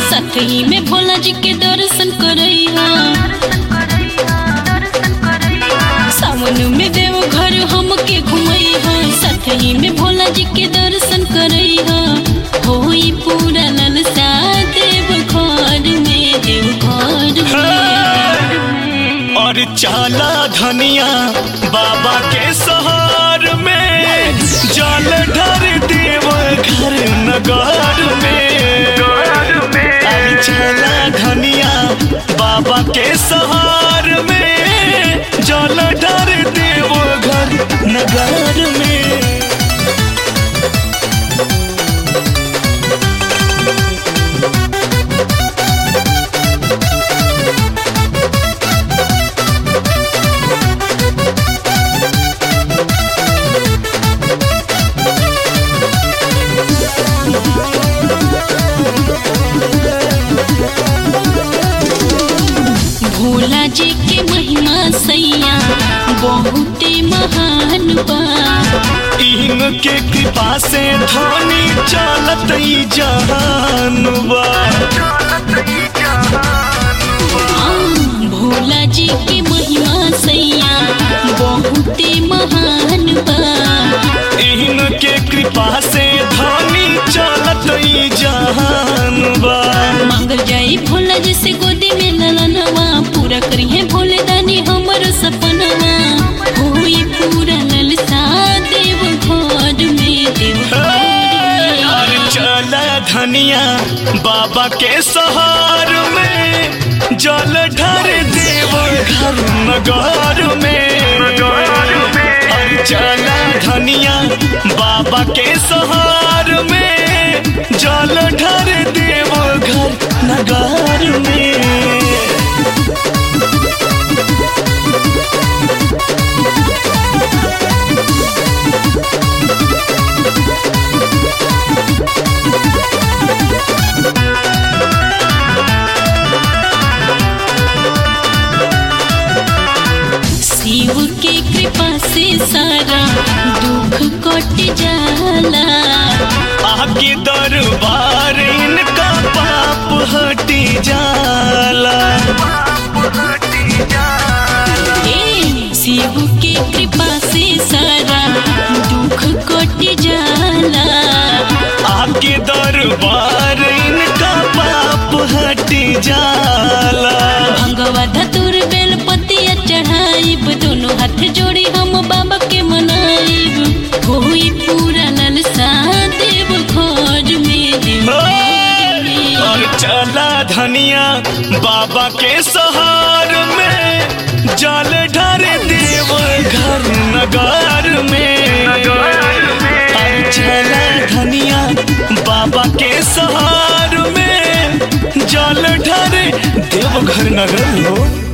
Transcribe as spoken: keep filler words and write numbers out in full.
सतही में भोला जी के दर्शन करैहा। सावन में देव घर हमके घुमैहा। सतही में भोला जी के दर्शन करैहा। होई पूरा ललसा देव घर में, देव घर में। और चाला धनिया बाबा के सहार में, जल ढर देव घर नगर में। और चाला धनिया बाबा के सहार में, जल ढर देव घर नगर में। भोला जी के महिमा सैया बहुते महान बा। इनके कृपा से धनी चलत जहान बा। भोला जी के महिमा सैया बहुते महान बा। इनके कृपा से धनी चलत जहान बा। मांगल जाई भोला जी से गोदी में ललनवा, पूरा करिए भोले दानी हमर सपनवा। होई पूरा ललसा देव घर में, देव घर में। चला धनिया बाबा के सहार में, जल ढर देव घर नगर में। चला धनिया बाबा के सहार में, जल ढर देव घर नगर में। शिव के कृपा से सारा दुख कट जाला। आगे दरबार इनका पाप हट जाला। ए शिव के कृपा से सारा दुख कट जाला। आगे दरबार इनका पाप हट जाला। भंगवा धतुर बेल पतिया चढ़ाइब, दोनों हाथ जोड़ी हम बाबा के मनाइब। होई पूरा ललसा देव घर में, देव घर में। और चला धनिया बाबा के सहार में, जल ढर देव घर नगर में। और चला धनिया बाबा के सहार में, जल ढर देव घर नगर हो।